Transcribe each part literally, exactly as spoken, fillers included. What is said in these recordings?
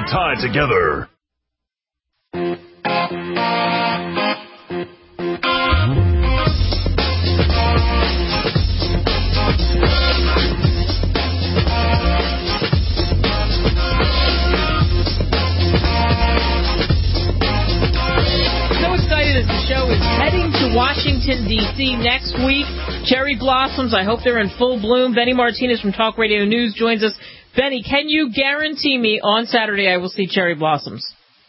tied together. Washington, D C next week. Cherry blossoms, I hope they're in full bloom. Benny Martinez from Talk Radio News joins us. Benny, can you guarantee me on Saturday I will see cherry blossoms?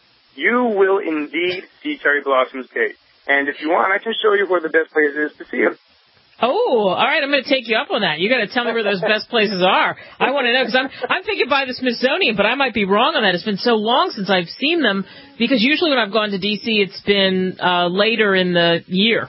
You will indeed see cherry blossoms, Kate. And if you want, I can show you where the best place is to see them. Oh, all right. I'm going to take you up on that. You got to tell me where those best places are. I want to know because I'm I'm thinking by the Smithsonian, but I might be wrong on that. It's been so long since I've seen them because usually when I've gone to D C, it's been uh, later in the year.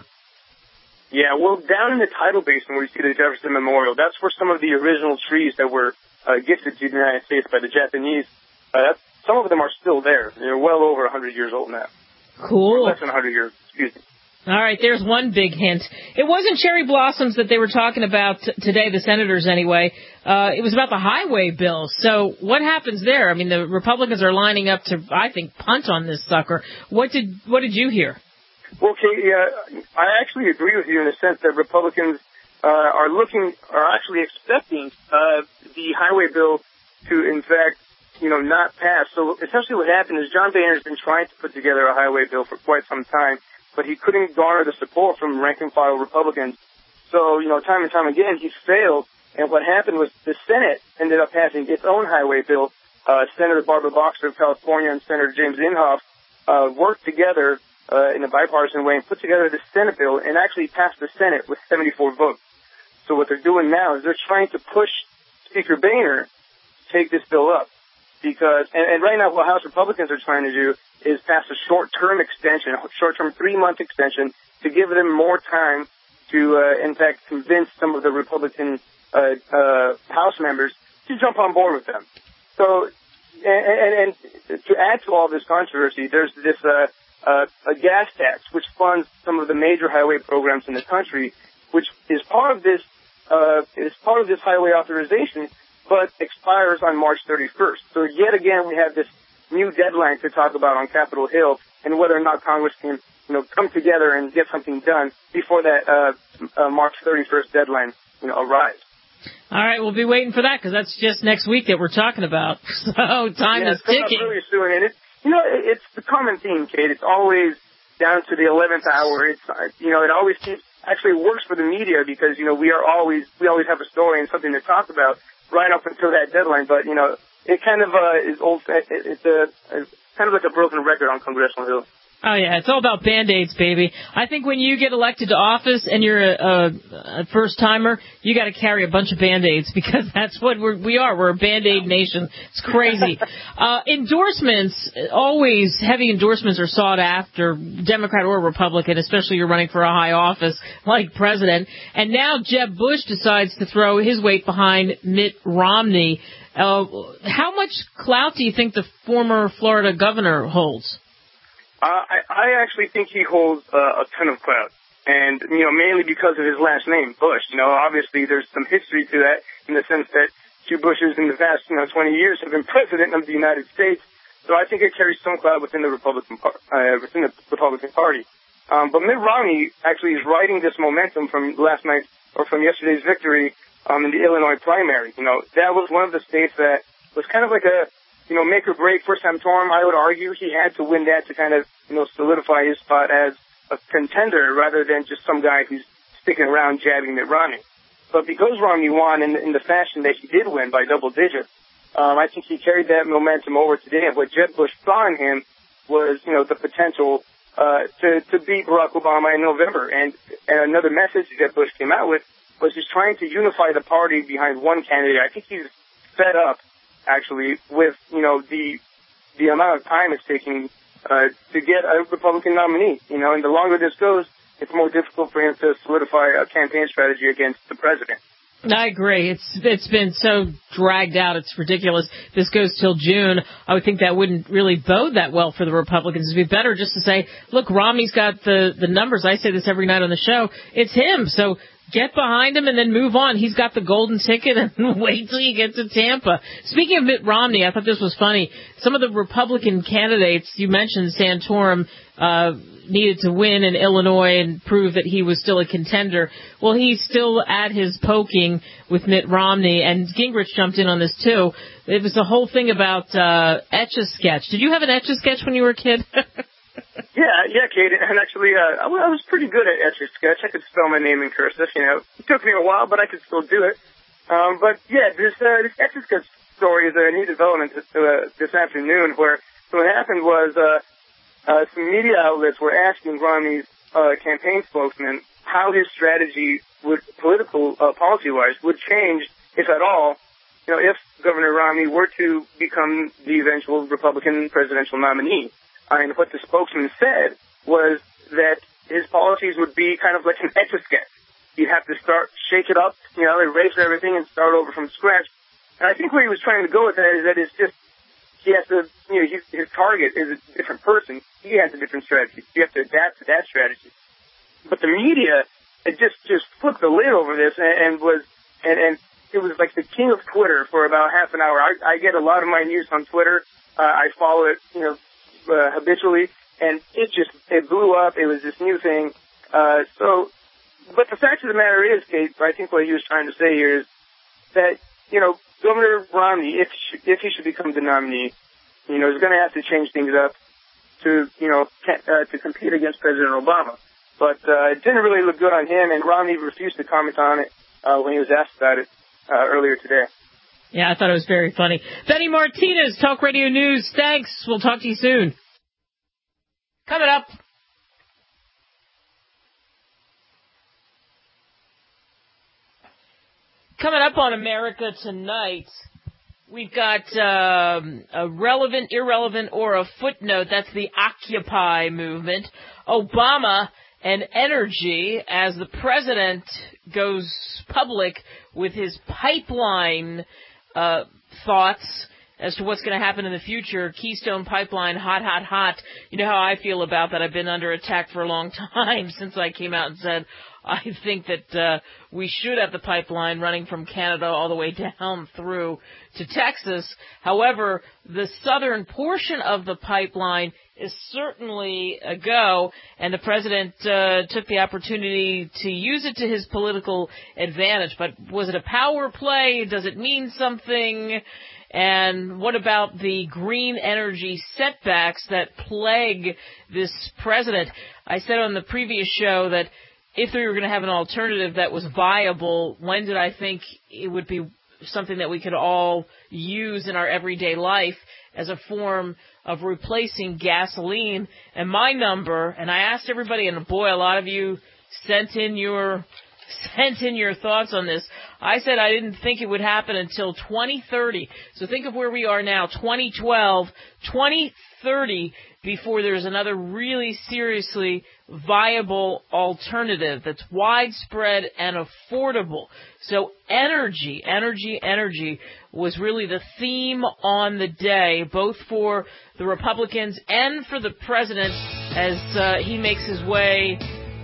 Yeah, well, down in the tidal basin where you see the Jefferson Memorial, that's where some of the original trees that were uh, gifted to the United States by the Japanese, uh, that's, some of them are still there. They're well over one hundred years old now. Cool. Or less than one hundred years, excuse me. All right, there's one big hint. It wasn't cherry blossoms that they were talking about t- today, the senators anyway. Uh, it was about the highway bill. So what happens there? I mean, the Republicans are lining up to, I think, punt on this sucker. What did what did you hear? Well, Katie, uh, I actually agree with you in the sense that Republicans uh, are looking, are actually expecting uh, the highway bill to, in fact, you know, not pass. So essentially what happened is John Boehner has been trying to put together a highway bill for quite some time, but he couldn't garner the support from rank-and-file Republicans. So, you know, time and time again, he failed. And what happened was the Senate ended up passing its own highway bill. Uh, Senator Barbara Boxer of California and Senator James Inhofe uh, worked together uh, in a bipartisan way and put together the Senate bill and actually passed the Senate with seventy-four votes. So what they're doing now is they're trying to push Speaker Boehner to take this bill up. Because, and, and right now what House Republicans are trying to do is pass a short-term extension, a short-term three-month extension to give them more time to, uh, in fact, convince some of the Republican uh, uh, House members to jump on board with them. So, and, and, and to add to all this controversy, there's this uh, uh, a gas tax which funds some of the major highway programs in the country, which is part of this uh, is part of this highway authorization, but expires on March thirty-first. So yet again, we have this new deadline to talk about on Capitol Hill and whether or not Congress can, you know, come together and get something done before that uh, uh, March thirty-first deadline, you know, arrives. All right, we'll be waiting for that because that's just next week that we're talking about. So time yeah, is ticking. Really soon, and it's, you know, it's the common theme, Kate. It's always down to the eleventh hour. It's, you know, it always keeps, actually works for the media because, you know, we are always, we always have a story and something to talk about right up until that deadline. But, you know, it kind of uh, is old, it's a, it's kind of like a broken record on Congressional Hill. Oh, yeah, it's all about Band-Aids, baby. I think when you get elected to office and you're a, a, a first-timer, you got to carry a bunch of Band-Aids because that's what we're, we are. We're a Band-Aid nation. It's crazy. uh, endorsements, always heavy endorsements are sought after, Democrat or Republican, especially you're running for a high office like president. And now Jeb Bush decides to throw his weight behind Mitt Romney. Uh, how much clout do you think the former Florida governor holds? Uh, I, I actually think he holds uh, a ton of clout, and, you know, mainly because of his last name, Bush. You know, obviously there's some history to that in the sense that two Bushes in the past, you know, twenty years have been president of the United States. So I think it carries some clout within the Republican par- uh, within the Republican Party. Um, but Mitt Romney actually is riding this momentum from last night or from yesterday's victory um, in the Illinois primary. You know, that was one of the states that was kind of like a, you know, make or break for Santorum. I would argue he had to win that to kind of, you know, solidify his spot as a contender rather than just some guy who's sticking around jabbing Mitt Romney. But because Romney won in, in the fashion that he did win by double digits, um, I think he carried that momentum over today. And what Jeb Bush saw in him was, you know, the potential uh, to, to beat Barack Obama in November. And, and another message Jeb Bush came out with was he's trying to unify the party behind one candidate. I think he's fed up, actually, with, you know, the the amount of time it's taking uh, to get a Republican nominee. You know, and the longer this goes, it's more difficult for him to solidify a campaign strategy against the president. I agree. It's it's been so dragged out. It's ridiculous. This goes till June. I would think that wouldn't really bode that well for the Republicans. It'd be better just to say, look, Romney's got the, the numbers. I say this every night on the show. It's him. So Get behind him and then move on. He's got the golden ticket, and wait till you get to Tampa. Speaking of Mitt Romney, I thought this was funny. Some of the Republican candidates, you mentioned Santorum, uh, needed to win in Illinois and prove that he was still a contender. Well, he's still at his poking with Mitt Romney, and Gingrich jumped in on this too. It was the whole thing about uh, Etch-a-Sketch. Did you have an Etch-a-Sketch when you were a kid? Yeah, yeah, Kate, and actually, uh, I was pretty good at Etch-a-Sketch. I could spell my name in cursive, you know. It took me a while, but I could still do it. Um, but yeah, this, uh, this Etch-a-Sketch story is a new development this, uh, this afternoon, where so what happened was, uh, uh, some media outlets were asking Romney's, uh, campaign spokesman how his strategy would, political, uh, policy-wise, would change, if at all, you know, if Governor Romney were to become the eventual Republican presidential nominee. I mean, what the spokesman said was that his policies would be kind of like an Etch-a-Sketch. You'd have to start, shake it up, you know, erase everything and start over from scratch. And I think where he was trying to go with that is that it's just, he has to, you know, his, his target is a different person. He has a different strategy. You have to adapt to that strategy. But the media, it just, just flipped the lid over this and, and was, and, and it was like the king of Twitter for about half an hour. I, I get a lot of my news on Twitter. Uh, I follow it, you know, Uh, habitually, and it just, it blew up. It was this new thing. Uh, so, but the fact of the matter is, Kate, I think what he was trying to say here is that, you know, Governor Romney, if, if he should become the nominee, you know, is going to have to change things up to, you know, uh, to compete against President Obama. But, uh, it didn't really look good on him, and Romney refused to comment on it, uh, when he was asked about it, uh, earlier today. Yeah, I thought it was very funny. Benny Martinez, Talk Radio News. Thanks. We'll talk to you soon. Coming up. Coming up on America Tonight, we've got um, a relevant, irrelevant, or a footnote. That's the Occupy movement. Obama and energy as the president goes public with his pipeline Uh, thoughts as to what's going to happen in the future. Keystone Pipeline, hot, hot, hot. You know how I feel about that. I've been under attack for a long time since I came out and said I think that uh, we should have the pipeline running from Canada all the way down through to Texas. However, the southern portion of the pipeline is certainly a go, and the president uh, took the opportunity to use it to his political advantage. But was it a power play? Does it mean something? And what about the green energy setbacks that plague this president? I said on the previous show that if we were going to have an alternative that was viable, when did I think it would be something that we could all use in our everyday life as a form of replacing gasoline? And my number, and I asked everybody, and boy, a lot of you sent in your sent in your thoughts on this. I said I didn't think it would happen until twenty thirty. So think of where we are now, twenty twelve, twenty thirty, before there's another really seriously viable alternative that's widespread and affordable. So energy, energy, energy was really the theme on the day, both for the Republicans and for the president as uh, he makes his way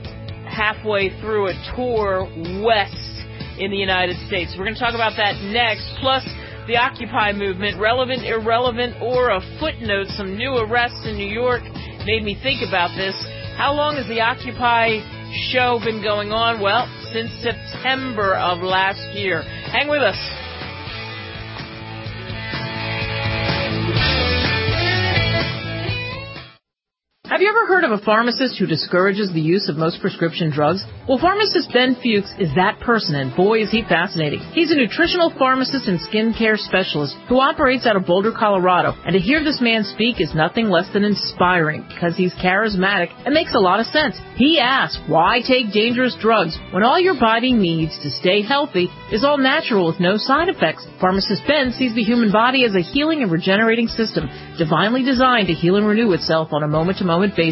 halfway through a tour west in the United States. We're going to talk about that next, plus the Occupy movement, relevant, irrelevant, or a footnote. Some new arrests in New York made me think about this. How long has the Occupy show been going on? Well, since September of last year. Hang with us. Have you ever heard of a pharmacist who discourages the use of most prescription drugs? Well, pharmacist Ben Fuchs is that person, and boy, is he fascinating. He's a nutritional pharmacist and skincare specialist who operates out of Boulder, Colorado. And to hear this man speak is nothing less than inspiring, because he's charismatic and makes a lot of sense. He asks, why take dangerous drugs when all your body needs to stay healthy is all natural with no side effects? Pharmacist Ben sees the human body as a healing and regenerating system, divinely designed to heal and renew itself on a moment-to-moment basis.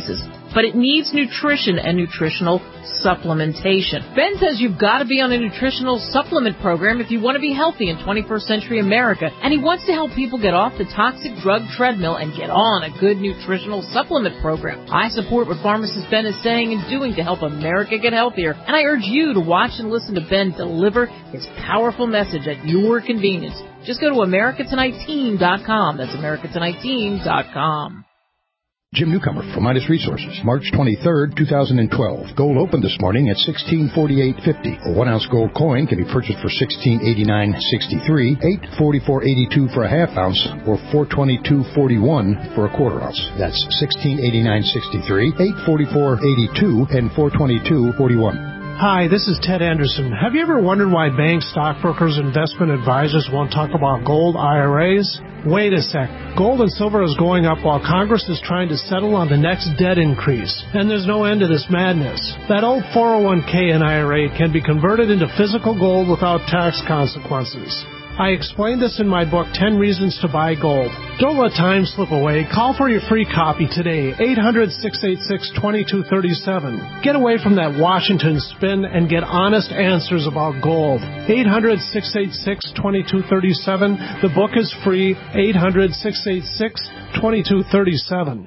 but it needs nutrition and nutritional supplementation. Ben says you've got to be on a nutritional supplement program if you want to be healthy in twenty-first century America, and he wants to help people get off the toxic drug treadmill and get on a good nutritional supplement program. I support what pharmacist Ben is saying and doing to help America get healthier, and I urge you to watch and listen to Ben deliver his powerful message at your convenience. Just go to America Tonight Team dot com. That's America Tonight Team dot com. Jim Newcomer from Midas Resources, March twenty-third, two thousand twelve. Gold opened this morning at sixteen forty-eight fifty. A one-ounce gold coin can be purchased for sixteen eighty-nine sixty-three, eight forty-four eighty-two for a half ounce, or four twenty-two forty-one for a quarter ounce. That's sixteen eighty-nine sixty-three, eight forty-four eighty-two, and four twenty-two forty-one. Hi, this is Ted Anderson. Have you ever wondered why banks, stockbrokers, investment advisors won't talk about gold I R As? Wait a sec. Gold and silver is going up while Congress is trying to settle on the next debt increase. And there's no end to this madness. That old four oh one k and I R A can be converted into physical gold without tax consequences. I explained this in my book, ten reasons to Buy Gold. Don't let time slip away. Call for your free copy today, eight hundred, six eight six, two two three seven. Get away from that Washington spin and get honest answers about gold. eight hundred, six eight six, two two three seven. The book is free, eight hundred, six eight six, two two three seven.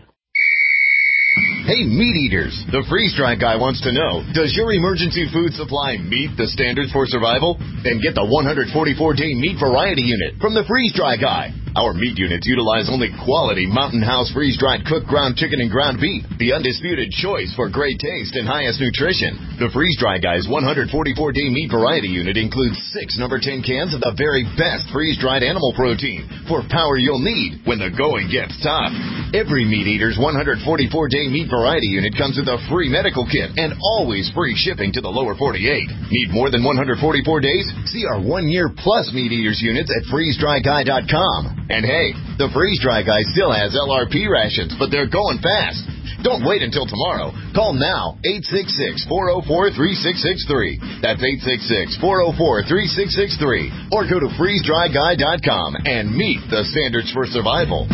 Hey, meat eaters, the freeze-dry guy wants to know, does your emergency food supply meet the standards for survival? Then get the one hundred forty-four day meat variety unit from the freeze-dry guy. Our meat units utilize only quality Mountain House freeze-dried cooked ground chicken and ground beef, the undisputed choice for great taste and highest nutrition. The freeze-dry guy's one hundred forty-four day meat variety unit includes six number ten cans of the very best freeze-dried animal protein for power you'll need when the going gets tough. Every meat eater's one hundred forty-four day meat variety unit comes with a free medical kit and always free shipping to the lower forty-eight. Need more than one hundred forty-four days? See our one-year plus meat eaters units at freeze dry guy dot com. And hey, the freeze-dry guy still has L R P rations, but they're going fast. Don't wait until tomorrow. Call now, eight six six, four oh four, three six six three. That's eight six six, four oh four, three six six three. Or go to freeze dry guy dot com and meet the standards for survival.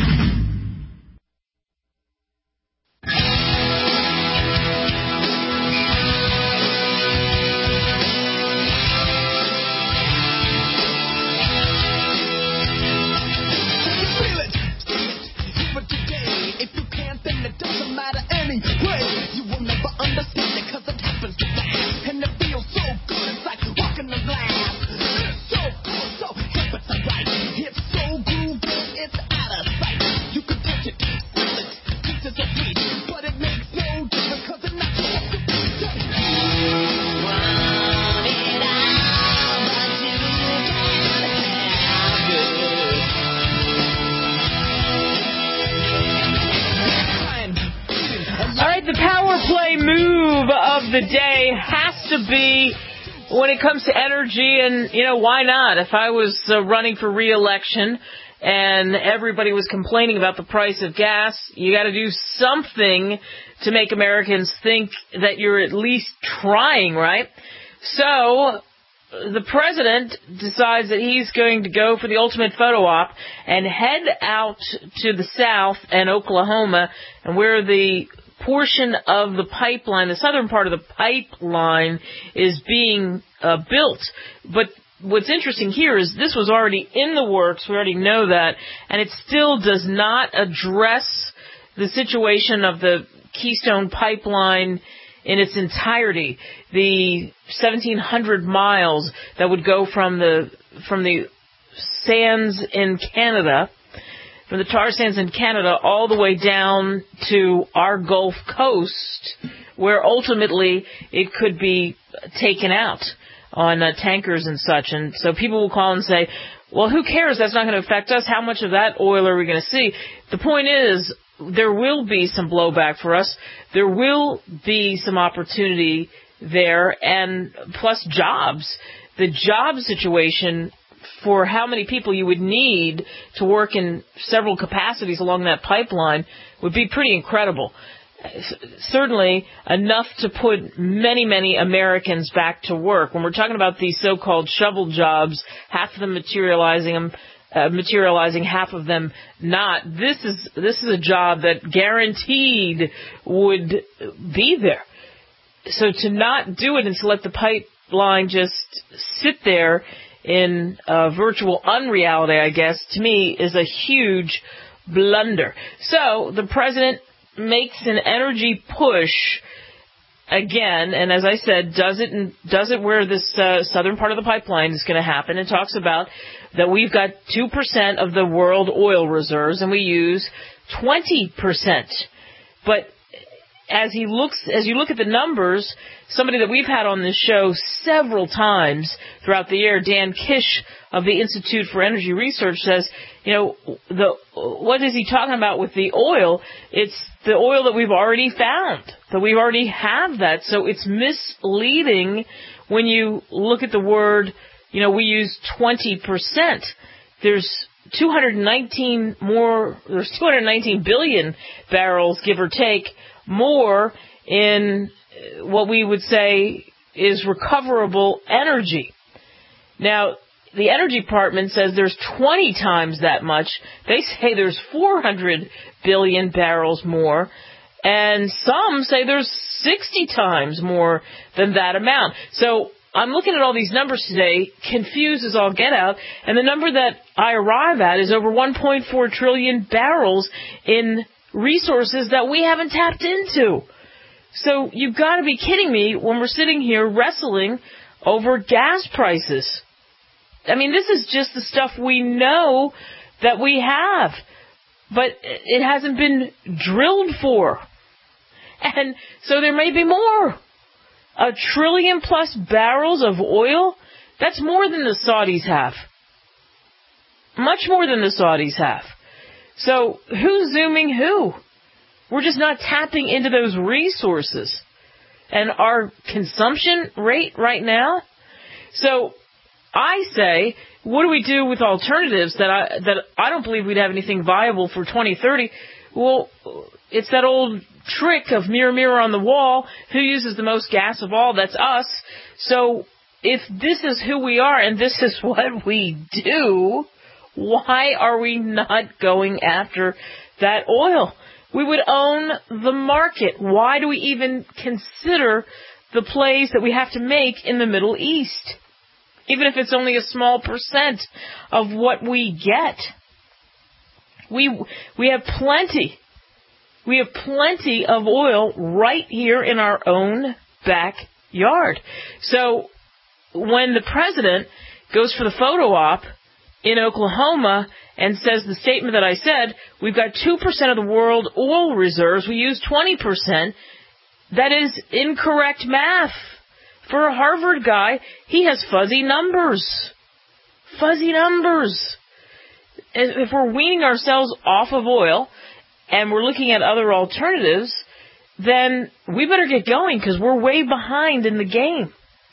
The day has to be when it comes to energy, and, you know, why not? If I was uh, running for re-election and everybody was complaining about the price of gas, you got to do something to make Americans think that you're at least trying, right? So the president decides that he's going to go for the ultimate photo op and head out to the South and Oklahoma, and where the portion of the pipeline, the southern part of the pipeline, is being uh, built. But what's interesting here is this was already in the works. We already know that. And it still does not address the situation of the Keystone Pipeline in its entirety. The seventeen hundred miles that would go from the from the sands in Canada, from the tar sands in Canada, all the way down to our Gulf Coast, where ultimately it could be taken out on uh, tankers and such. And so people will call and say, well, who cares? That's not going to affect us. How much of that oil are we going to see? The point is, there will be some blowback for us. There will be some opportunity there, and plus jobs. The job situation for how many people you would need to work in several capacities along that pipeline would be pretty incredible. Certainly enough to put many, many Americans back to work. When we're talking about these so-called shovel jobs, half of them materializing them uh, materializing, half of them not. This is this is a job that guaranteed would be there. So to not do it and to let the pipeline just sit there in uh, virtual unreality, I guess, to me is a huge blunder. So the president makes an energy push again, and as I said, does it does it where this uh, southern part of the pipeline is going to happen. It talks about that we've got two percent of the world oil reserves, and we use twenty percent. But as he looks, as you look at the numbers, somebody that we've had on this show several times throughout the year, Dan Kish of the Institute for Energy Research, says, you know, the what is he talking about with the oil? It's the oil that we've already found, that we already have that. So it's misleading when you look at the word, you know, we use twenty percent. There's two hundred nineteen more, there's two hundred nineteen billion barrels, give or take, more in what we would say is recoverable energy. Now, the Energy Department says there's twenty times that much. They say there's four hundred billion barrels more, and some say there's sixty times more than that amount. So I'm looking at all these numbers today, confused as all get out, and the number that I arrive at is over one point four trillion barrels in resources that we haven't tapped into. So you've got to be kidding me when we're sitting here wrestling over gas prices. I mean, this is just the stuff we know that we have, but it hasn't been drilled for. And so there may be more. A trillion plus barrels of oil, that's more than the Saudis have. Much more than the Saudis have. So who's zooming who? We're just not tapping into those resources. And our consumption rate right now? So I say, what do we do with alternatives that I that I don't believe we'd have anything viable for twenty thirty? Well, it's that old trick of mirror, mirror on the wall. Who uses the most gas of all? That's us. So if this is who we are and this is what we do, why are we not going after that oil? We would own the market. Why do we even consider the plays that we have to make in the Middle East? Even if it's only a small percent of what we get. We we have plenty. We have plenty of oil right here in our own backyard. So when the president goes for the photo op in Oklahoma and says the statement that I said, we've got two percent of the world oil reserves, we use twenty percent, that is incorrect math. For a Harvard guy, he has fuzzy numbers. Fuzzy numbers. If we're weaning ourselves off of oil and we're looking at other alternatives, then we better get going because we're way behind in the game.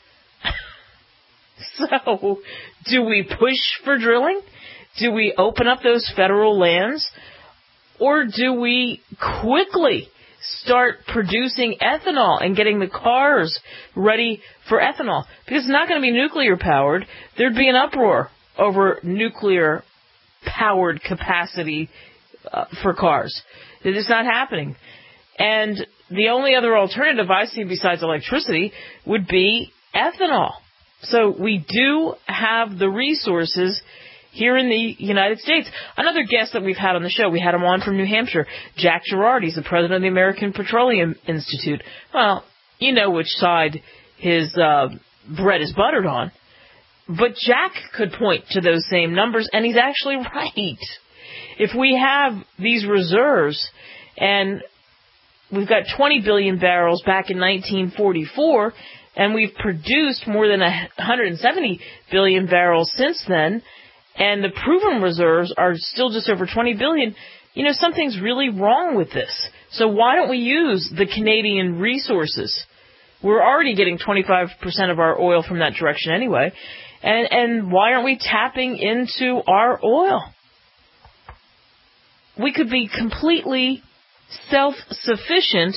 So, do we push for drilling? Do we open up those federal lands? Or do we quickly start producing ethanol and getting the cars ready for ethanol? Because it's not going to be nuclear powered. There'd be an uproar over nuclear powered capacity uh, for cars. It is not happening. And the only other alternative I see besides electricity would be ethanol. So we do have the resources here in the United States. Another guest that we've had on the show, we had him on from New Hampshire, Jack Gerard. He's the president of the American Petroleum Institute. Well, you know which side his uh, bread is buttered on. But Jack could point to those same numbers, and he's actually right. If we have these reserves, and we've got twenty billion barrels back in nineteen forty-four, and we've produced more than one hundred seventy billion barrels since then, and the proven reserves are still just over twenty billion, you know, something's really wrong with this. So why don't we use the Canadian resources? We're already getting twenty-five percent of our oil from that direction anyway. And, and why aren't we tapping into our oil? We could be completely self-sufficient.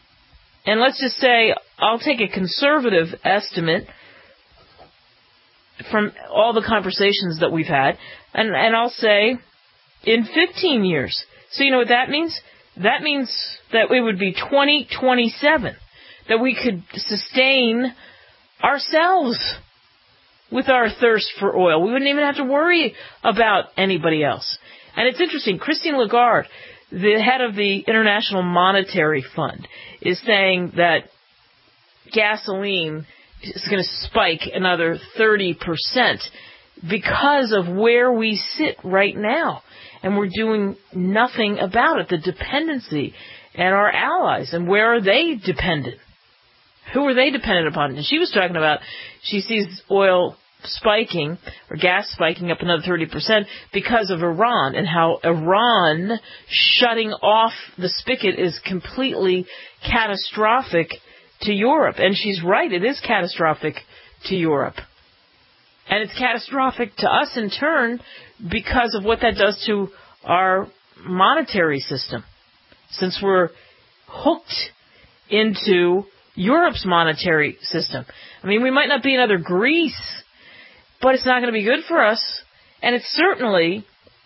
And let's just say, I'll take a conservative estimate. from all the conversations that we've had, and, and I'll say in fifteen years. So you know what that means? That means that it would be twenty twenty-seven, that we could sustain ourselves with our thirst for oil. We wouldn't even have to worry about anybody else. And it's interesting, Christine Lagarde, the head of the International Monetary Fund, is saying that gasoline is going to spike another thirty percent because of where we sit right now. And we're doing nothing about it. The dependency and our allies. And where are they dependent? Who are they dependent upon? And she was talking about, she sees oil spiking, or gas spiking up another thirty percent because of Iran, and how Iran shutting off the spigot is completely catastrophic to Europe. And she's right, it is catastrophic to Europe. And it's catastrophic to us in turn because of what that does to our monetary system. Since we're hooked into Europe's monetary system. I mean, we might not be another Greece, but it's not going to be good for us. And it's certainly,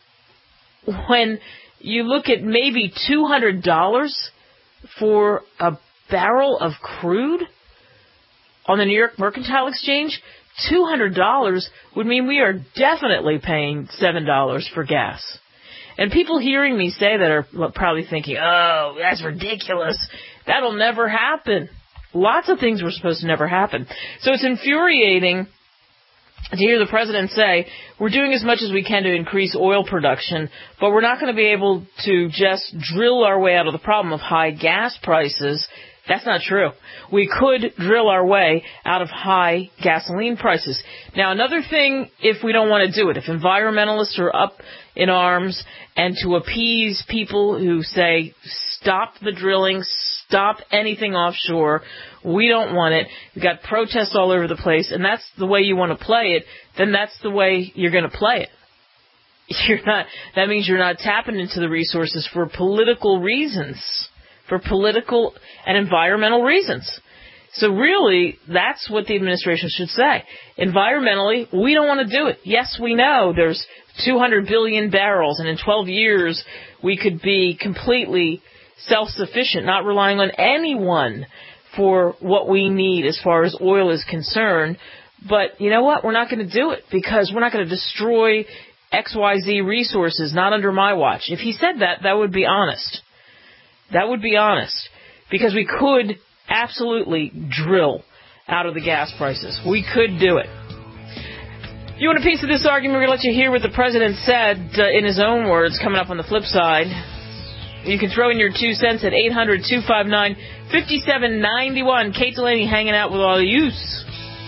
when you look at maybe two hundred dollars for a barrel of crude on the New York Mercantile Exchange, two hundred dollars would mean we are definitely paying seven dollars for gas. And people hearing me say that are probably thinking, oh, that's ridiculous. That'll never happen. Lots of things were supposed to never happen. So it's infuriating to hear the president say, we're doing as much as we can to increase oil production, but we're not going to be able to just drill our way out of the problem of high gas prices. That's not true. We could drill our way out of high gasoline prices. Now, another thing, if we don't want to do it, if environmentalists are up in arms, and to appease people who say, stop the drilling, stop anything offshore, we don't want it, we've got protests all over the place, and that's the way you want to play it, then that's the way you're going to play it. You're not. That means you're not tapping into the resources for political reasons. For political and environmental reasons. So really, that's what the administration should say. Environmentally, we don't want to do it. Yes, we know there's two hundred billion barrels, and in twelve years, we could be completely self-sufficient, not relying on anyone for what we need as far as oil is concerned. But you know what? We're not going to do it because we're not going to destroy X Y Z resources, not under my watch. If he said that, that would be honest. That would be honest, because we could absolutely drill out of the gas prices. We could do it. If you want a piece of this argument, we're going to let you hear what the president said uh, in his own words coming up on the flip side. You can throw in your two cents at eight hundred, two five nine, five seven nine one. Kate Delaney hanging out with all the youths.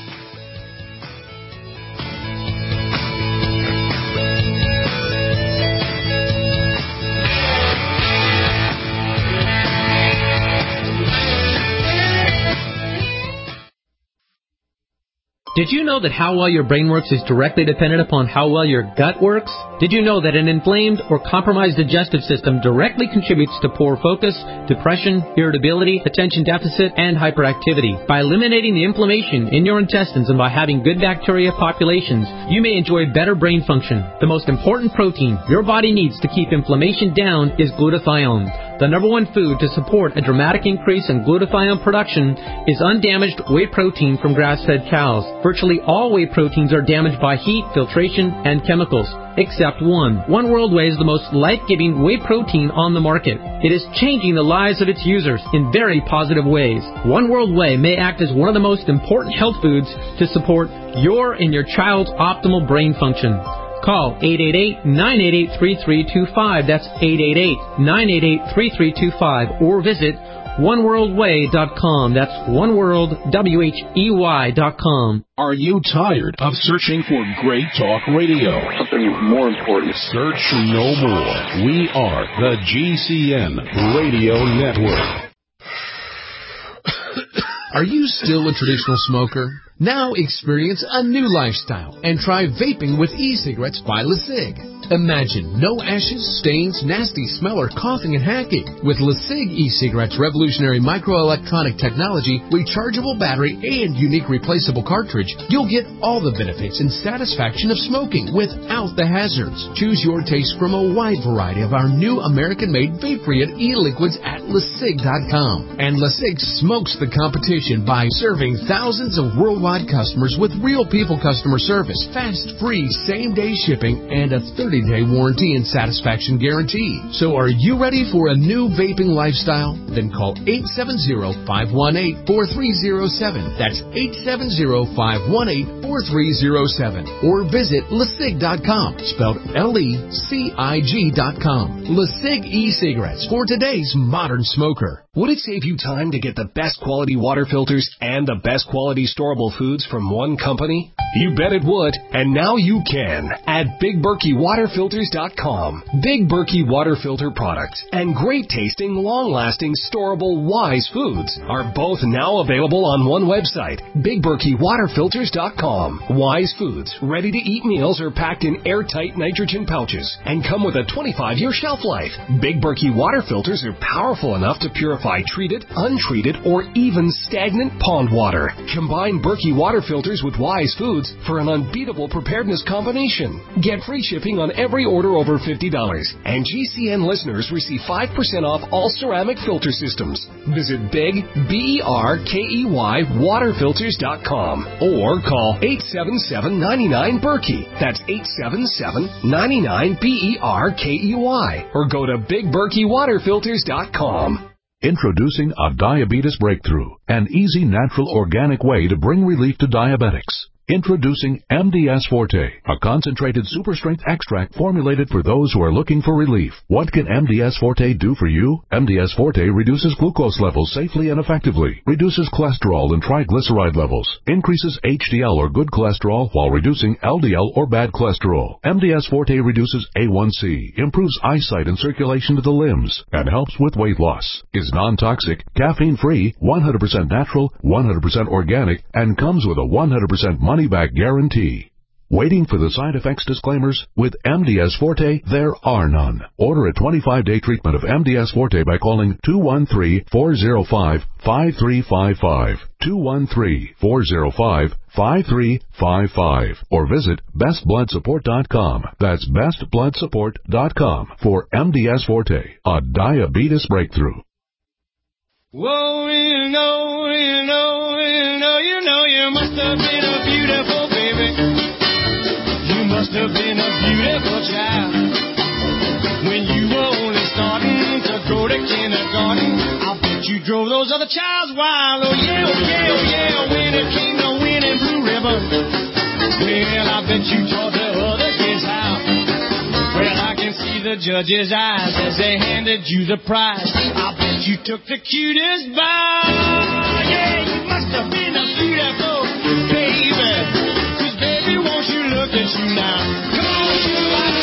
Did you know that how well your brain works is directly dependent upon how well your gut works? Did you know that an inflamed or compromised digestive system directly contributes to poor focus, depression, irritability, attention deficit, and hyperactivity? By eliminating the inflammation in your intestines and by having good bacteria populations, you may enjoy better brain function. The most important protein your body needs to keep inflammation down is glutathione. The number one food to support a dramatic increase in glutathione production is undamaged whey protein from grass-fed cows. Virtually all whey proteins are damaged by heat, filtration, and chemicals, except one. One World Whey is the most life-giving whey protein on the market. It is changing the lives of its users in very positive ways. One World Whey may act as one of the most important health foods to support your and your child's optimal brain function. Call eight eight eight, nine eight eight, three three two five. That's eight eight eight, nine eight eight, three three two five. Or visit one world way dot com. That's one world, W H E Y dot com. Are you tired of searching for great talk radio? Something more important. Search no more. We are the G C N Radio Network. Are you still a traditional smoker? Now experience a new lifestyle and try vaping with e-cigarettes by LeSig. Imagine no ashes, stains, nasty smell, or coughing and hacking. With LeSig e-cigarettes' revolutionary microelectronic technology, rechargeable battery, and unique replaceable cartridge, you'll get all the benefits and satisfaction of smoking without the hazards. Choose your taste from a wide variety of our new American-made vape-free e-liquids at LeSig dot com. And LeSig smokes the competition by serving thousands of worldwide customers with real people customer service, fast, free, same-day shipping, and a thirty-day warranty and satisfaction guarantee. So are you ready for a new vaping lifestyle? Then call eight seven zero, five one eight, four three zero seven. That's eight seven zero, five one eight, four three zero seven. Or visit LeSig dot com, spelled L E C I G dot com. LeSig e-cigarettes for today's modern smoker. Would it save you time to get the best quality water filters and the best quality storable foods from one company? You bet it would, and now you can at Big Berkey Water Filters dot com. Big Berkey water filter products and great tasting, long-lasting, storable Wise foods are both now available on one website, Big Berkey Water Filters dot com. Wise foods, ready-to-eat meals are packed in airtight nitrogen pouches and come with a twenty-five year shelf life. Big Berkey water filters are powerful enough to purify treated, untreated, or even stagnant pond water. Combine Berkey water filters with Wise foods for an unbeatable preparedness combination. Get free shipping on every order over fifty dollars, and G C N listeners receive five percent off all ceramic filter systems. Visit Big, B E R K E Y, water filters dot com or call eight seven seven, nine nine, Berkey. That's eight seven seven, nine nine, B E R K E Y. Or go to Big Berkey Water Filters dot com. Introducing a diabetes breakthrough, an easy, natural, organic way to bring relief to diabetics. Introducing M D S Forte, a concentrated super-strength extract formulated for those who are looking for relief. What can M D S Forte do for you? M D S Forte reduces glucose levels safely and effectively, reduces cholesterol and triglyceride levels, increases H D L or good cholesterol while reducing L D L or bad cholesterol. M D S Forte reduces A one C, improves eyesight and circulation to the limbs, and helps with weight loss. Is non-toxic, caffeine-free, one hundred percent natural, one hundred percent organic, and comes with a one hundred percent money-back guarantee. Waiting for the side effects disclaimers? With M D S Forte, there are none. Order a twenty-five day treatment of M D S Forte by calling two one three, four zero five, five three five five, two one three, four zero five, five three five five, or visit best blood support dot com. That's best blood support dot com for M D S Forte, a diabetes breakthrough. Whoa, you know, you know, you know, you know, you must have been a beautiful baby. You must have been a beautiful child. When you were only starting to go to kindergarten, I bet you drove those other childs wild. Oh yeah, oh yeah, oh yeah, when it came to winning Blue Ribbon, well, I bet you taught the other kids how. Well, I can see the judge's eyes as they handed you the prize. I bet you took the cutest bow. Yeah, you must have been a beautiful baby. 'Cause baby, won't you look at you now? Come on, you like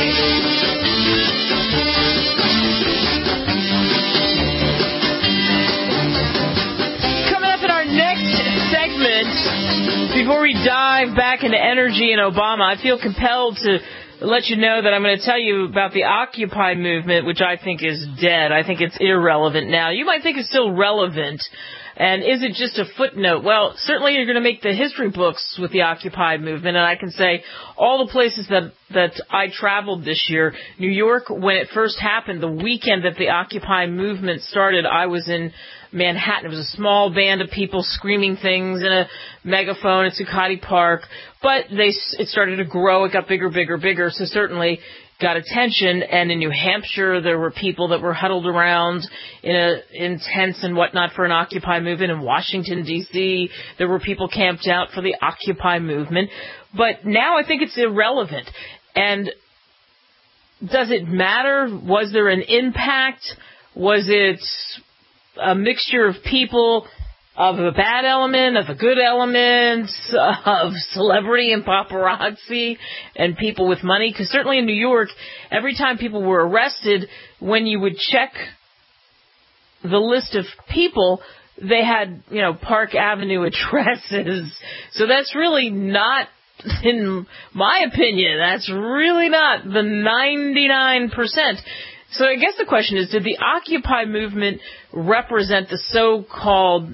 Coming up in our next segment, before we dive back into energy and Obama, I feel compelled to let you know that I'm going to tell you about the Occupy movement, which I think is dead. I think it's irrelevant now. You might think it's still relevant. And is it just a footnote? Well, certainly you're going to make the history books with the Occupy movement, and I can say all the places that that I traveled this year. New York, when it first happened, the weekend that the Occupy movement started, I was in Manhattan. It was a small band of people screaming things in a megaphone at Zuccotti Park, but they it started to grow. It got bigger, bigger, bigger, so certainly got attention. And in New Hampshire, there were people that were huddled around in a in tents and whatnot for an Occupy movement. In Washington, D C, there were people camped out for the Occupy movement. But now I think it's irrelevant. And does it matter? Was there an impact? Was it a mixture of people, of a bad element, of a good element, of celebrity and paparazzi and people with money? Because certainly in New York, every time people were arrested, when you would check the list of people, they had, you know, Park Avenue addresses. So that's really not in my opinion, that's really not the ninety-nine percent. So I guess the question is, did the Occupy movement represent the so-called,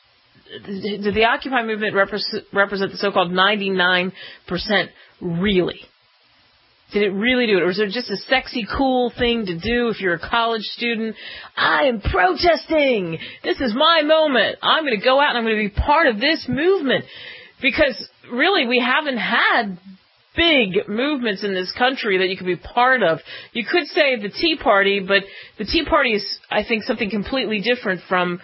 did the Occupy movement repres- represent the so-called ninety-nine percent really? Did it really do it? Or is it just a sexy, cool thing to do if you're a college student? I am protesting. This is my moment. I'm going to go out and I'm going to be part of this movement. Because really, we haven't had big movements in this country that you could be part of. You could say the Tea Party, but the Tea Party is, I think, something completely different from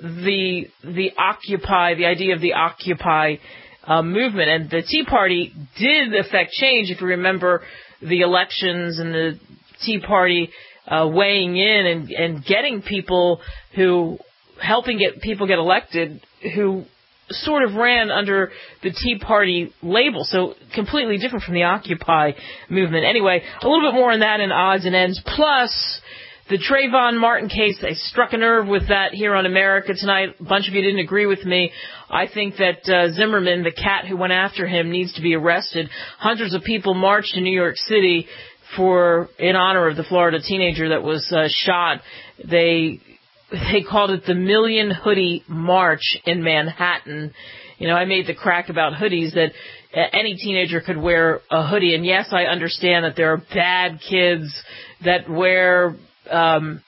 the the Occupy, the idea of the Occupy uh, movement. And the Tea Party did affect change, if you remember the elections and the Tea Party uh, weighing in and, and getting people who, helping get people get elected who sort of ran under the Tea Party label. So completely different from the Occupy movement. Anyway, a little bit more on that in odds and ends. Plus, the Trayvon Martin case, I struck a nerve with that here on America Tonight. A bunch of you didn't agree with me. I think that uh, Zimmerman, the cat who went after him, needs to be arrested. Hundreds of people marched in New York City for in honor of the Florida teenager that was uh, shot. They they called it the Million Hoodie March in Manhattan. You know, I made the crack about hoodies that any teenager could wear a hoodie. And yes, I understand that there are bad kids that wear um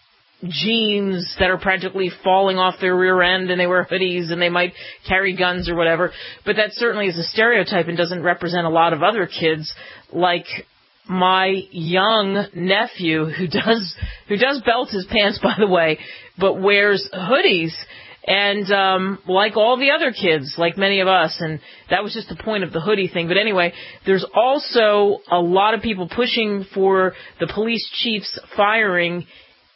jeans that are practically falling off their rear end and they wear hoodies and they might carry guns or whatever. But that certainly is a stereotype and doesn't represent a lot of other kids, like my young nephew who does who does belt his pants, by the way, but wears hoodies. And um like all the other kids, like many of us, and that was just the point of the hoodie thing. But anyway, there's also a lot of people pushing for the police chief's firing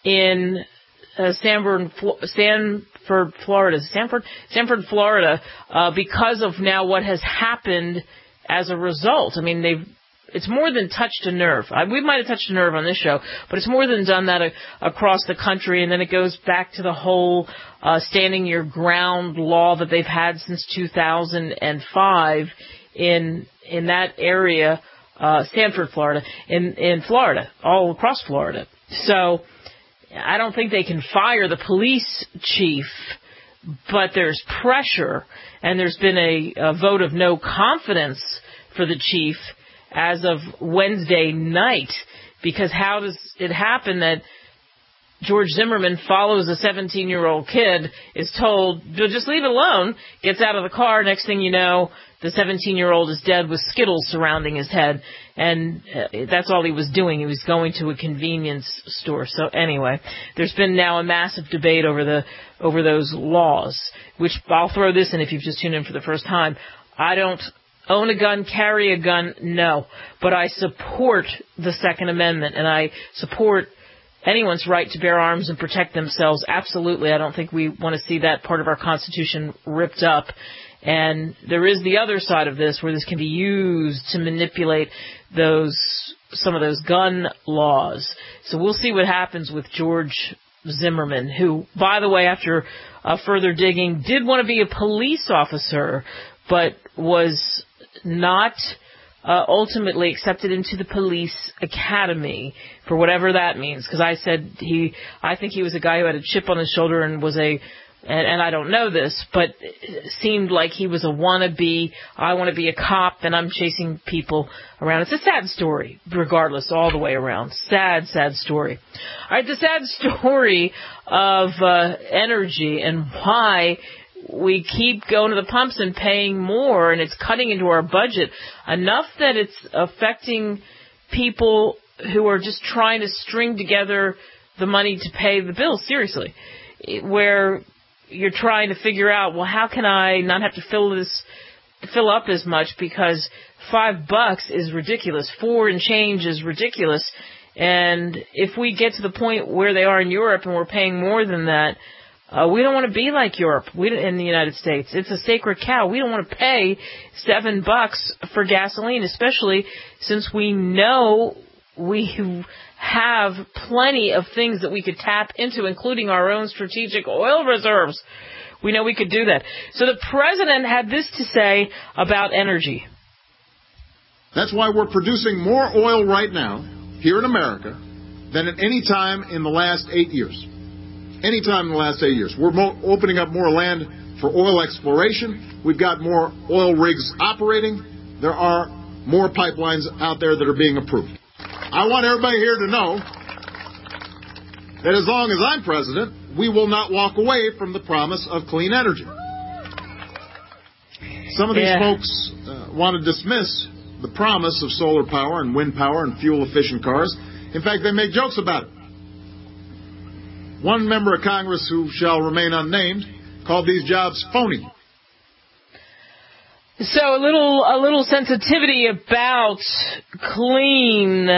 in uh, Sanford, Sanford, Florida, Sanford, Sanford, Florida, uh, because of now what has happened as a result. I mean, they've it's more than touched a nerve. I, we might have touched a nerve on this show, but it's more than done that a, across the country. And then it goes back to the whole uh, standing your ground law that they've had since two thousand five in in that area, uh, Sanford, Florida, in in Florida, all across Florida. So I don't think they can fire the police chief, but there's pressure, and there's been a, a vote of no confidence for the chief as of Wednesday night, because how does it happen that George Zimmerman follows a seventeen-year-old kid, is told, just leave it alone, gets out of the car, next thing you know, the seventeen-year-old is dead with Skittles surrounding his head, and uh, that's all he was doing. He was going to a convenience store. So anyway, there's been now a massive debate over the over those laws, which I'll throw this in if you've just tuned in for the first time. I don't own a gun, carry a gun, no, but I support the Second Amendment, and I support anyone's right to bear arms and protect themselves. Absolutely. I don't think we want to see that part of our Constitution ripped up. And there is the other side of this where this can be used to manipulate those some of those gun laws. So we'll see what happens with George Zimmerman, who, by the way, after uh, further digging, did want to be a police officer, but was not uh, ultimately accepted into the police academy, for whatever that means. Because I said he, I think he was a guy who had a chip on his shoulder and was a, and, and I don't know this, but it seemed like he was a wannabe, I want to be a cop and I'm chasing people around. It's a sad story, regardless, all the way around. Sad, sad story. All right, the sad story of uh, energy and why we keep going to the pumps and paying more, and it's cutting into our budget enough that it's affecting people who are just trying to string together the money to pay the bills, seriously, where you're trying to figure out, well, how can I not have to fill this, fill up as much, because five bucks is ridiculous, four and change is ridiculous, and if we get to the point where they are in Europe and we're paying more than that, Uh, we don't want to be like Europe we, in the United States. It's a sacred cow. We don't want to pay seven bucks for gasoline, especially since we know we have plenty of things that we could tap into, including our own strategic oil reserves. We know we could do that. So the president had this to say about energy. That's why we're producing more oil right now here in America than at any time in the last eight years. Any time in the last eight years. We're mo- opening up more land for oil exploration. We've got more oil rigs operating. There are more pipelines out there that are being approved. I want everybody here to know that as long as I'm president, we will not walk away from the promise of clean energy. Some of these yeah. folks uh, want to dismiss the promise of solar power and wind power and fuel-efficient cars. In fact, they make jokes about it. One member of Congress who shall remain unnamed called these jobs phony. So a little a little sensitivity about clean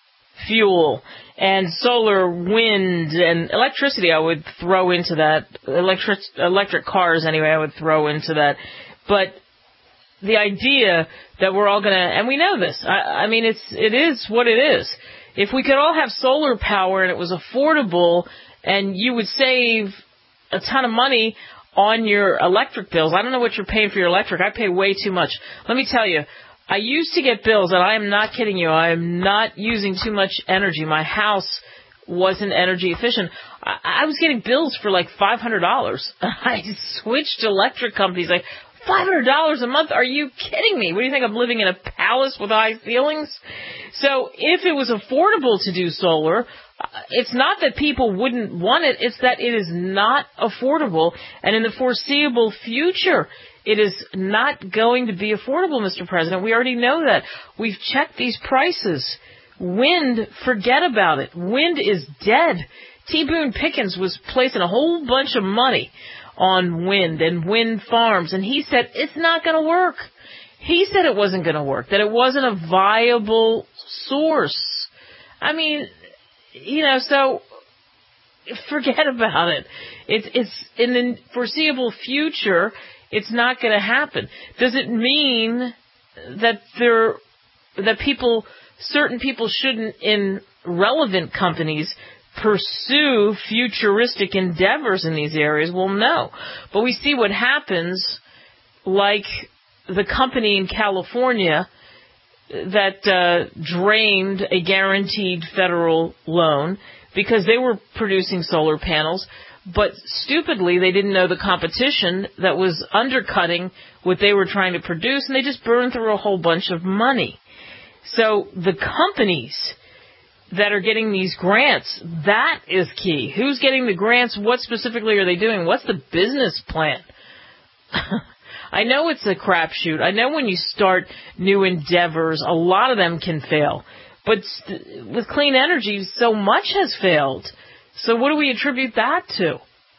fuel and solar, wind, and electricity I would throw into that. Electric, electric cars, anyway, I would throw into that. But the idea that we're all going to, and we know this, I, I mean, it's it is what it is. If we could all have solar power and it was affordable and you would save a ton of money on your electric bills. I don't know what you're paying for your electric. I pay way too much. Let me tell you, I used to get bills, and I am not kidding you. I am not using too much energy. My house wasn't energy efficient. I, I was getting bills for like five hundred dollars. I switched to electric companies like, five hundred dollars a month? Are you kidding me? What do you think? I'm living in a palace with high ceilings? So if it was affordable to do solar, it's not that people wouldn't want it. It's that it is not affordable. And in the foreseeable future, it is not going to be affordable, Mister President. We already know that. We've checked these prices. Wind, forget about it. Wind is dead. T. Boone Pickens was placing a whole bunch of money on wind and wind farms, and he said it's not going to work. He said it wasn't going to work, that it wasn't a viable source. I mean, you know, so forget about it. It's, it's in the foreseeable future, it's not going to happen. Does it mean that there, that people, certain people shouldn't, in relevant companies, pursue futuristic endeavors in these areas? Well, no. But we see what happens, like the company in California that uh, drained a guaranteed federal loan because they were producing solar panels, but stupidly they didn't know the competition that was undercutting what they were trying to produce, and they just burned through a whole bunch of money. So the companies that are getting these grants, that is key. Who's getting the grants? What specifically are they doing? What's the business plan? I know it's a crapshoot. I know when you start new endeavors, a lot of them can fail. But st- with clean energy, so much has failed. So what do we attribute that to?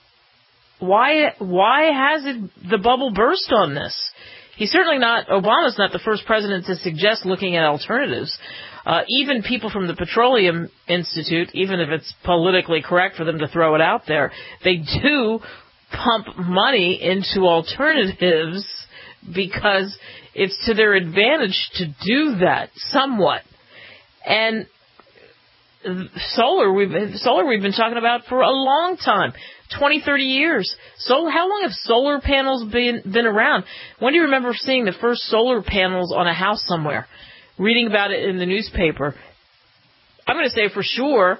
Why why has it, the bubble burst on this? He's certainly not, Obama's not the first president to suggest looking at alternatives. Uh, even people from the Petroleum Institute, even if it's politically correct for them to throw it out there, they do pump money into alternatives because it's to their advantage to do that somewhat. And solar, we've, solar we've been talking about for a long time, twenty, thirty years. So how long have solar panels been, been around? When do you remember seeing the first solar panels on a house somewhere? Reading about it in the newspaper. I'm going to say for sure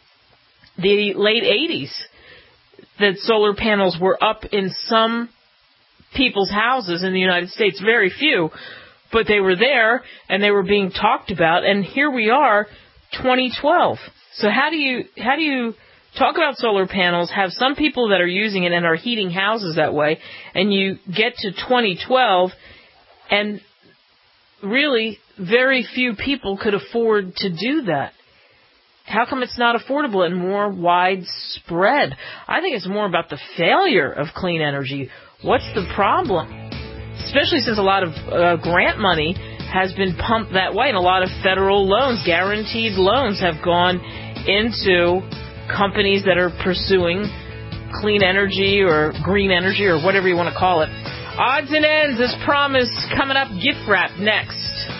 the late eighties that solar panels were up in some people's houses in the United States. Very few, but they were there and they were being talked about. And here we are, twenty twelve. So how do you how do you talk about solar panels, have some people that are using it and are heating houses that way, and you get to twenty twelve and really very few people could afford to do that? How come it's not affordable and more widespread? I think it's more about the failure of clean energy. What's the problem? Especially since a lot of uh, grant money has been pumped that way, and a lot of federal loans, guaranteed loans, have gone into companies that are pursuing clean energy or green energy or whatever you want to call it. Odds and ends, as promised, coming up. Gift wrap next.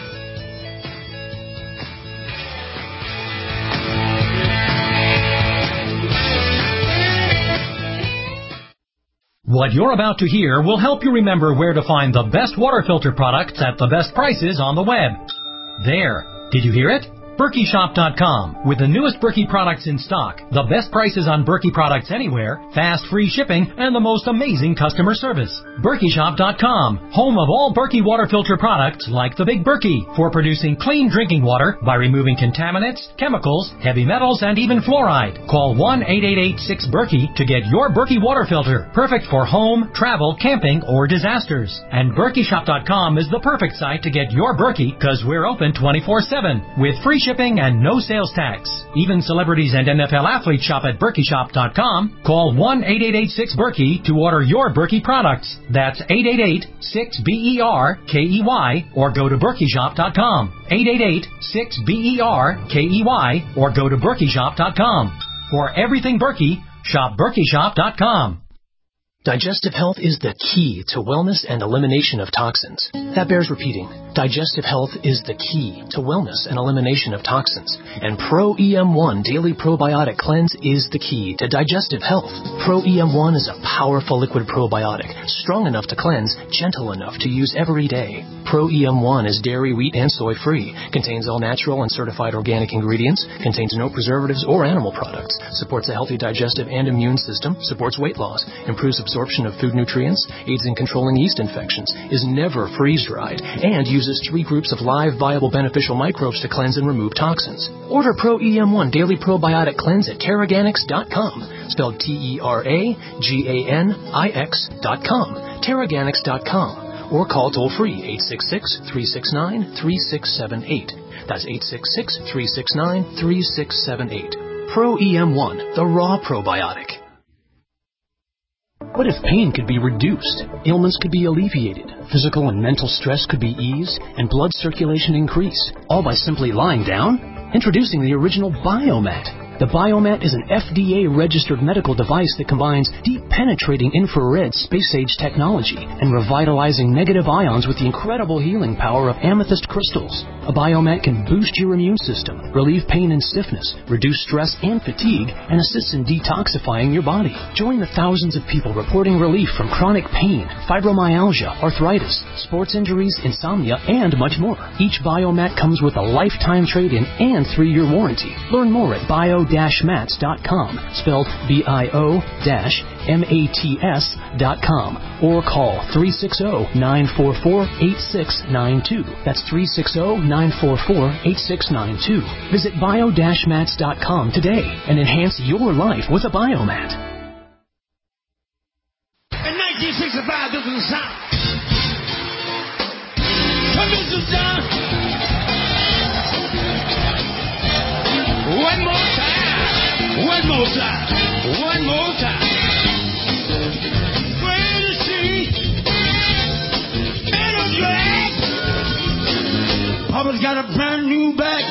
What you're about to hear will help you remember where to find the best water filter products at the best prices on the web. There. Did you hear it? Berkey Shop dot com. With the newest Berkey products in stock, the best prices on Berkey products anywhere, fast free shipping, and the most amazing customer service. Berkey Shop dot com. Home of all Berkey water filter products like the Big Berkey for producing clean drinking water by removing contaminants, chemicals, heavy metals, and even fluoride. Call one eight eight eight six Berkey to get your Berkey water filter. Perfect for home, travel, camping, or disasters. And Berkey Shop dot com is the perfect site to get your Berkey because we're open twenty-four seven with free shipping and no sales tax. Even celebrities and N F L athletes shop at Berkey Shop dot com. Call one eight eight eight six Berkey to order your Berkey products. That's eight eight eight six B E R K E Y or go to Berkey Shop dot com. eight eight eight six B E R K E Y or go to Berkey Shop dot com. For everything Berkey, shop Berkey Shop dot com. Digestive health is the key to wellness and elimination of toxins. That bears repeating. Digestive health is the key to wellness and elimination of toxins. And Pro E M one Daily Probiotic Cleanse is the key to digestive health. Pro E M one is a powerful liquid probiotic, strong enough to cleanse, gentle enough to use every day. Pro E M one is dairy, wheat, and soy free, contains all natural and certified organic ingredients, contains no preservatives or animal products, supports a healthy digestive and immune system, supports weight loss, improves absorption of food nutrients, aids in controlling yeast infections, is never freeze-dried, and uses three groups of live, viable, beneficial microbes to cleanse and remove toxins. Order Pro E M one Daily Probiotic Cleanse at Teraganix dot com, spelled T E R A G A N I X dot com, Teraganix dot com, or call toll-free eight six six, three six nine, three six seven eight. That's eight six six, three six nine, three six seven eight. Pro E M one, the raw probiotic. What if pain could be reduced, ailments could be alleviated, physical and mental stress could be eased, and blood circulation increased, all by simply lying down? Introducing the original Biomat. The Biomat is an F D A-registered medical device that combines deep-penetrating infrared space-age technology and revitalizing negative ions with the incredible healing power of amethyst crystals. A Biomat can boost your immune system, relieve pain and stiffness, reduce stress and fatigue, and assists in detoxifying your body. Join the thousands of people reporting relief from chronic pain, fibromyalgia, arthritis, sports injuries, insomnia, and much more. Each Biomat comes with a lifetime trade-in and three-year warranty. Learn more at bio dash mats dot com, spelled B I O M A T S dot com, or call three six zero, nine four four, eight six nine two. That's three six zero, nine four four, eight six nine two. Visit bio dash mats dot com today and enhance your life with a Biomat. In nineteen sixty-five, this was a sound. Come in, Suzanne. One more time. One more time. One more time. Where to see? And a drag. Papa's got a brand new bag.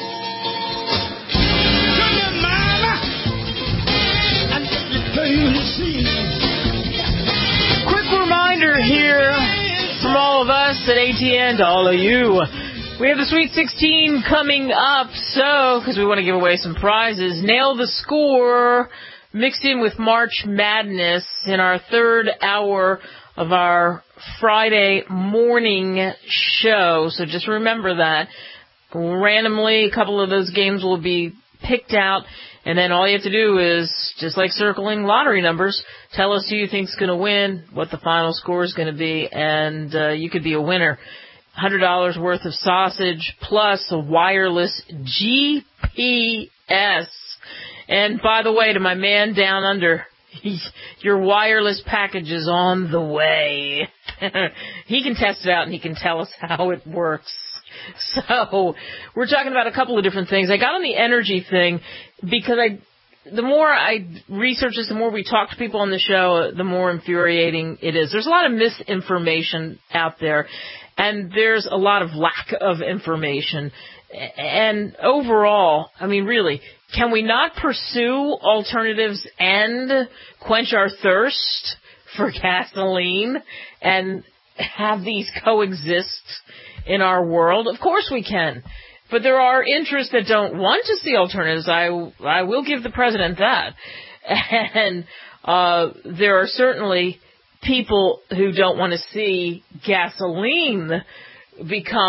Come here, mama. I'm just a plain to see. Quick reminder here from all of us at A T N to all of you. We have the Sweet sixteen coming up, so, because we want to give away some prizes, Nail the Score mixed in with March Madness in our third hour of our Friday morning show. So just remember that. Randomly, a couple of those games will be picked out, and then all you have to do is, just like circling lottery numbers, tell us who you think's going to win, what the final score is going to be, and uh, you could be a winner. one hundred dollars worth of sausage plus a wireless G P S. And by the way, to my man down under, he, your wireless package is on the way. He can test it out and he can tell us how it works. So we're talking about a couple of different things. I got on the energy thing because I, the more I research this, the more we talk to people on the show, the more infuriating it is. There's a lot of misinformation out there, and there's a lot of lack of information. And overall, I mean, really, can we not pursue alternatives and quench our thirst for gasoline and have these coexist in our world? Of course we can. But there are interests that don't want to see alternatives. I, I will give the president that. And uh, there are certainly people who don't want to see gasoline become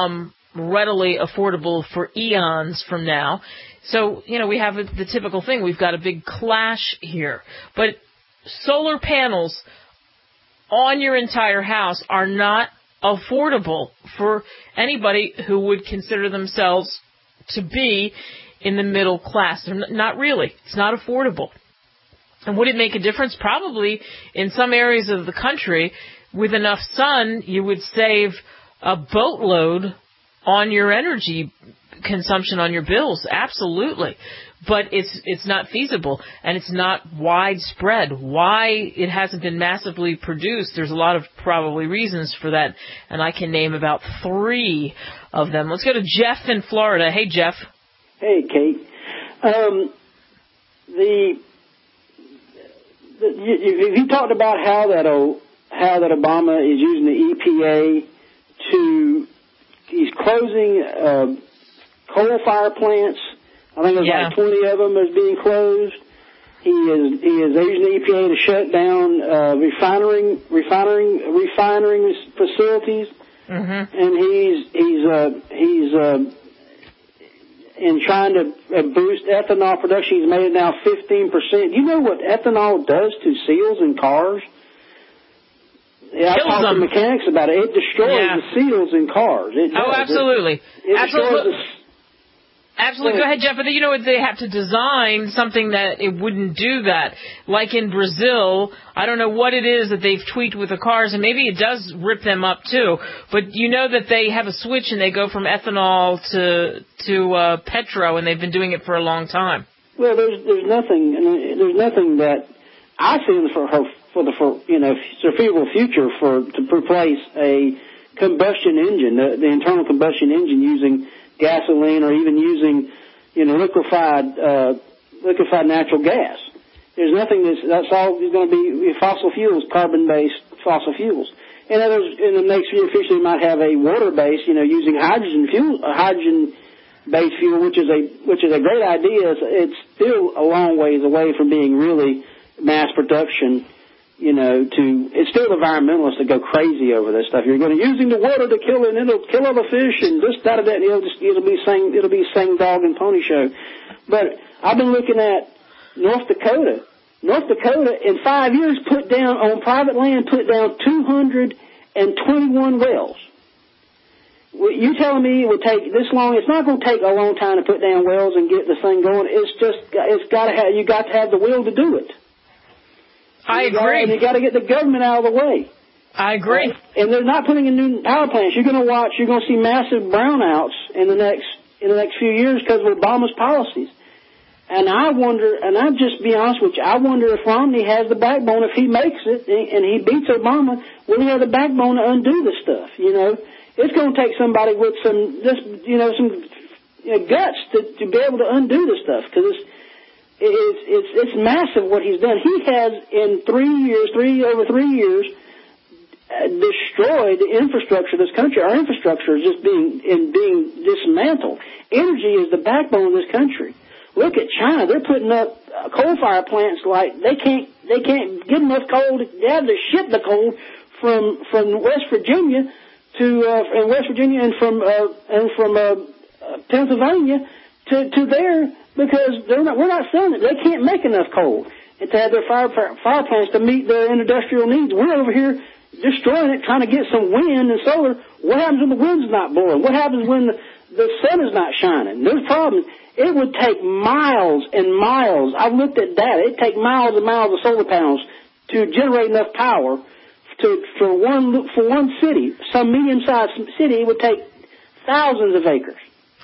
readily affordable for eons from now. So, you know, we have the typical thing. We've got a big clash here. But solar panels on your entire house are not affordable for anybody who would consider themselves to be in the middle class. They're not really. It's not affordable. And would it make a difference? Probably in some areas of the country, with enough sun, you would save a boatload on your energy consumption on your bills. Absolutely. But it's it's not feasible, and it's not widespread. Why it hasn't been massively produced, there's a lot of probably reasons for that, and I can name about three of them. Let's go to Jeff in Florida. Hey, Jeff. Hey, Kate. Um, the, the you, you talked about how that oh, how that Obama is using the E P A to he's closing uh, coal fire plants. I think there's yeah. like twenty of them that's being closed. He is he is using the E P A to shut down uh, refining refining refining facilities, mm-hmm. and he's he's uh, he's uh, in trying to uh, boost ethanol production. He's made it now fifteen percent. You know what ethanol does to seals in cars? Yeah, I talked to mechanics about it. It destroys yeah. the seals in cars. It oh, does. absolutely. It, it absolutely. The, Absolutely. Go ahead, Jeff. But you know, they have to design something that it wouldn't do that. Like in Brazil, I don't know what it is that they've tweaked with the cars, and maybe it does rip them up too. But you know that they have a switch and they go from ethanol to to uh, petro, and they've been doing it for a long time. Well, there's there's nothing there's nothing that I see for her for the for you know foreseeable future for to replace a combustion engine, the, the internal combustion engine using gasoline or even using, you know, liquefied, uh, liquefied natural gas. There's nothing that's, that's all going to be fossil fuels, carbon-based fossil fuels. And others, in the next year, officially might have a water-based, you know, using hydrogen fuel, a hydrogen-based fuel, which is a, which is a great idea. It's, it's still a long ways away from being really mass production. You know, to it's still environmentalists that go crazy over this stuff. You're going to using the water to kill it, and it'll kill all the fish, and this, that, and that. And it'll just it'll be sing it'll be sing dog and pony show. But I've been looking at North Dakota. North Dakota in five years put down on private land put down two hundred and twenty-one wells. You telling me it would take this long? It's not going to take a long time to put down wells and get the thing going. It's just it's got to have you got to have the will to do it. I you agree. Gotta, you got to get the government out of the way. I agree. Right? And they're not putting in new power plants. You're going to watch. You're going to see massive brownouts in the next in the next few years because of Obama's policies. And I wonder. And I'll just be honest with you. I wonder if Romney has the backbone. If he makes it and he beats Obama, will he have the backbone to undo this stuff? You know, it's going to take somebody with some, just you know, some you know, guts to to be able to undo this stuff because it's. It's, it's, it's massive what he's done. He has, in three years, three over three years, uh, destroyed the infrastructure of this country. Our infrastructure is just being in being dismantled. Energy is the backbone of this country. Look at China; they're putting up uh, coal-fired plants like they can't they can't get enough coal. To, they have to ship the coal from from West Virginia to uh, and West Virginia and from uh, and from uh, uh, Pennsylvania to to there. Because they're not, we're not selling it. They can't make enough coal and to have their fire, fire plants to meet their industrial needs. We're over here destroying it, trying to get some wind and solar. What happens when the wind's not blowing? What happens when the, the sun is not shining? There's problems. It would take miles and miles. I've looked at data. It'd take miles and miles of solar panels to generate enough power to for one for one city, some medium-sized city. It would take thousands of acres.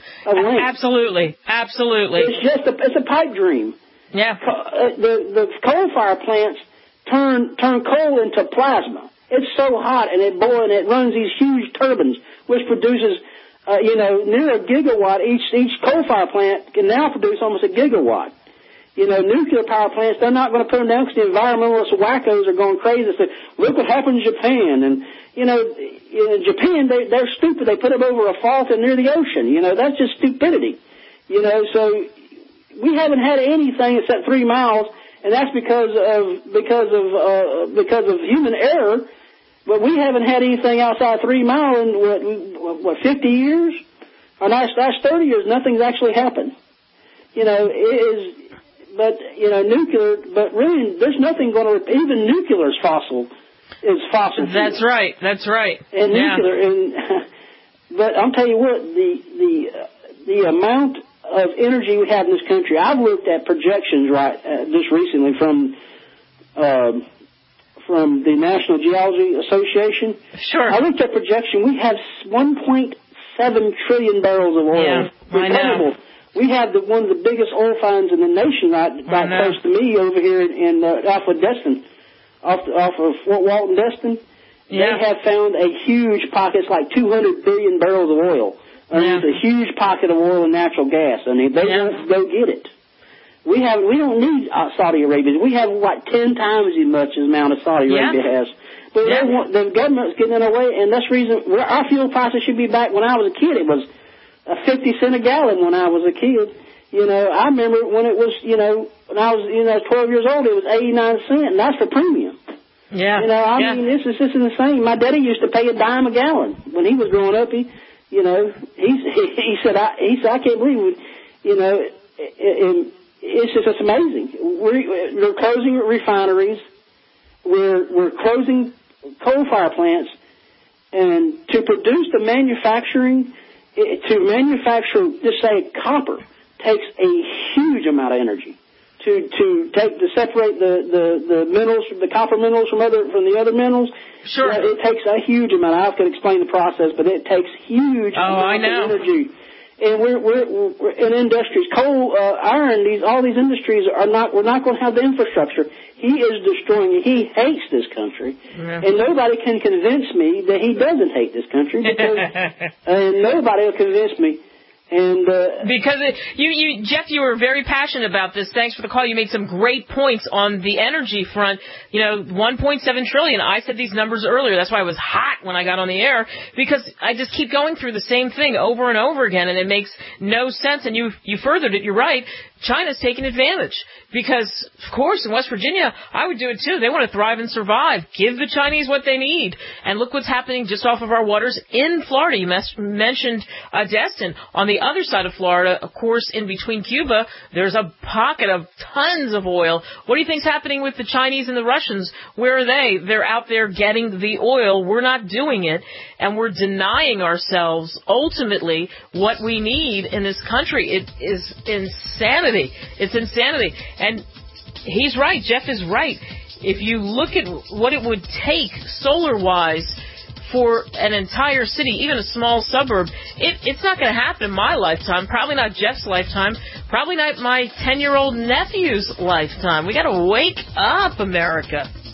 Absolutely, absolutely. It's just a, it's a pipe dream. Yeah. Uh, the the coal fire plants turn turn coal into plasma. It's so hot and it boils and it runs these huge turbines, which produces, uh, you know, near a gigawatt. Each each coal fire plant can now produce almost a gigawatt. You know, nuclear power plants, they're not going to put them down because the environmentalist wackos are going crazy. They say, look what happened in Japan. And, you know, in Japan, they, they're stupid. They put them over a fault and near the ocean. You know, that's just stupidity. You know, so we haven't had anything except three miles, and that's because of, because of, uh, because of human error. But we haven't had anything outside three miles in, what, what fifty years? Our last, last thirty years, nothing's actually happened. You know, it is, but, you know, nuclear, but really, there's nothing going to, even nuclear is fossil, is fossil. That's fuel. right, that's right. And yeah. nuclear, and, but I'm telling you what, the, the, uh, the amount of energy we have in this country, I've looked at projections right, uh, just recently from, uh, from the National Geology Association. Sure. I looked at projection, we have one point seven trillion barrels of oil. Yeah, I know. We have the, one of the biggest oil finds in the nation right, right close to me over here in, in uh, off of Destin, off, off of Fort Walton, Destin. Yeah. They have found a huge pocket, it's like two hundred billion barrels of oil. I mean, yeah. It's a huge pocket of oil and natural gas. I mean, they yeah. won't go get it. We have, we don't need uh, Saudi Arabia. We have like ten times as much as amount of Saudi yeah. Arabia has. But yeah. they want, the government's getting in our way, and that's the reason our fuel prices should be back. When I was a kid, it was a fifty cent a gallon when I was a kid. You know, I remember when it was, you know, when I was, you know, twelve years old, it was eighty-nine cents, and that's the premium. Yeah. You know, I yeah. mean, this is this is insane. My daddy used to pay a dime a gallon when he was growing up. He, you know, he he, he said, I he said, I can't believe it. You know, it, it, it's just it's amazing. We're, we're closing refineries. We're we're closing coal fire plants, and to produce the manufacturing, to manufacture, just say copper, takes a huge amount of energy. To to take to separate the, the, the minerals, the copper minerals from other from the other minerals. Sure. You know, it takes a huge amount. I can explain the process, but it takes huge oh, amount I know. of energy. And we're we're, we're in industries, coal, uh, iron. These all these industries are not. We're not going to have the infrastructure. He is destroying it. He hates this country, yeah. and nobody can convince me that he doesn't hate this country because and nobody will convince me. And uh, because it, you, you, Jeff, you were very passionate about this. Thanks for the call. You made some great points on the energy front. You know, one point seven trillion. I said these numbers earlier. That's why I was hot when I got on the air, because I just keep going through the same thing over and over again, and it makes no sense. And you, you furthered it. You're right. China's taking advantage because, of course, in West Virginia, I would do it too. They want to thrive and survive. Give the Chinese what they need. And look what's happening just off of our waters in Florida. You mes- mentioned uh, Destin. On the other side of Florida, of course, in between Cuba, there's a pocket of tons of oil. What do you think's happening with the Chinese and the Russians? Where are they? They're out there getting the oil. We're not doing it. And we're denying ourselves, ultimately, what we need in this country. It is insanity. It's insanity. And he's right. Jeff is right. If you look at what it would take solar-wise for an entire city, even a small suburb, it, it's not going to happen in my lifetime, probably not Jeff's lifetime, probably not my ten-year-old nephew's lifetime. We got to wake up, America.